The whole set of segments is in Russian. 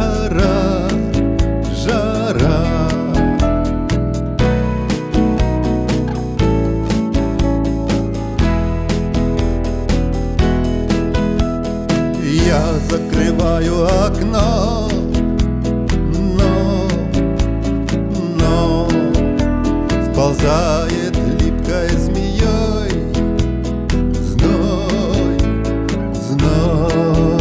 жара, жара. Я закрываю окно, но сползает липкой змеей зной, зной.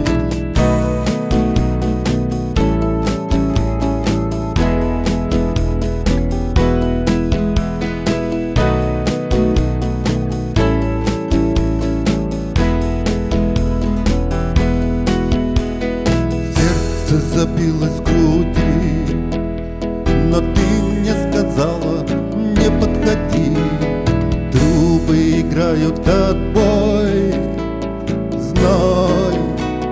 Забилась в груди, но ты мне сказала: не подходи. Трубы играют отбой, зной,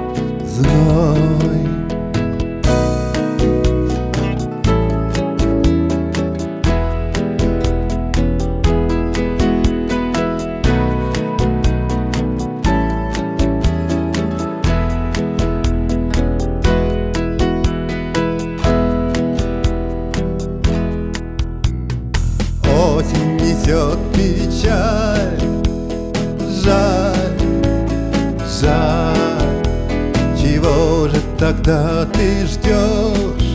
зной. Осень несет печаль, жаль, жаль. Чего же тогда ты ждешь?